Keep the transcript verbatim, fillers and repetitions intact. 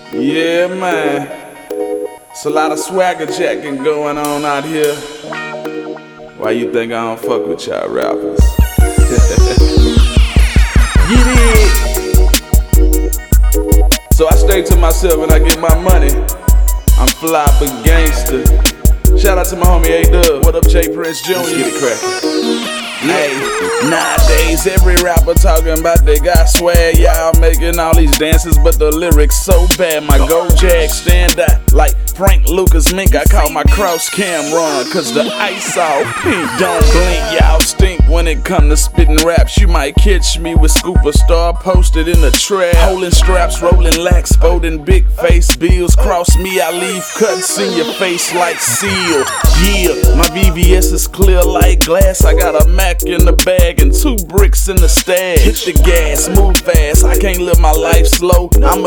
Yeah, man. It's a lot of swagger jacking going on out here. Why you think I don't fuck with y'all rappers? Get it! So I stay to myself when I get my money. I'm fly but gangster. Shout out to my homie A-Dub. What up, J Prince Junior? Let's get it crackin'. Hey, nowadays every rapper talking about they got swag. Y'all making all these dances, but the lyrics so bad. My gold jag stand out like Frank Lucas Mink. I call my cross cam run, cause the ice all pink. Don't blink, y'all stink when it come to spitting raps. You might catch me with Scooper Star posted in the trap, holding straps, rolling lax, folding big face bills. Cross me, I leave cuts in your face like seal. Yeah, my V V S is clear like glass. I got a Mac in the bag and two bricks in the stash. Hit the gas, move fast, I can't live my life slow. I'ma